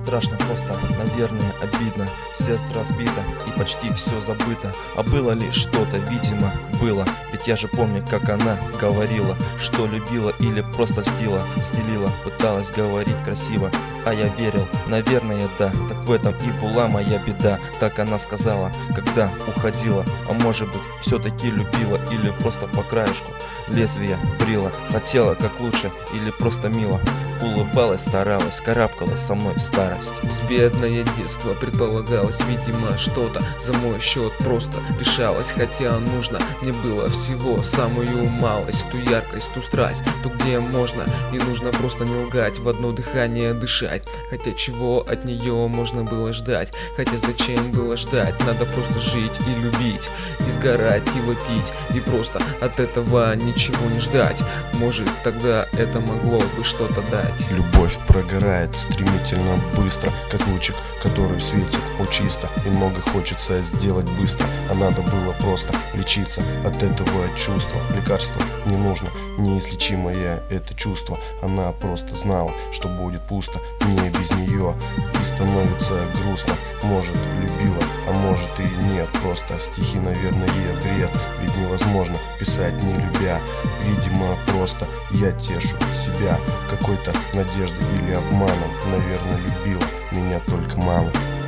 страшно просто, наверное, обидно. Сердце разбито и почти все забыто. А было ли что-то, видимо, было. Ведь я же помню, как она говорила, что любила или просто льстила, стелила, пыталась говорить красиво. А я верил, наверное, да. Так в этом и была моя беда. Так она сказала, когда уходила. А может быть, все-таки любила или просто по краешку лезвия брила. Хотела как лучше или просто мило. Улыбалась, старалась, карабкалась со мной в старость. Безбедное детство предполагалось, видимо, что-то за мой счет просто решалось. Хотя нужно мне было всего самую малость, ту яркость, ту страсть, ту, где можно и нужно просто не лгать, в одно дыхание дышать. Хотя чего от нее можно было ждать, хотя зачем было ждать, надо просто жить и любить, и сгорать, и вопить, и просто от этого ничего не ждать. Может, тогда это могло бы что-то дать. Любовь прогорает стремительно, быстро, как лучик, который светит чисто. И много хочется сделать быстро, а надо было просто лечиться от этого чувства. Лекарства не нужно, неизлечимое это чувство. Она просто знала, что будет пусто, не без нее. И становится грустно, может любила, а может и нет. Просто стихи, наверное, бред, ведь невозможно писать не любя. Видимо, просто я тешу себя какой-то надеждой или обманом. Наверное, любила меня только мало.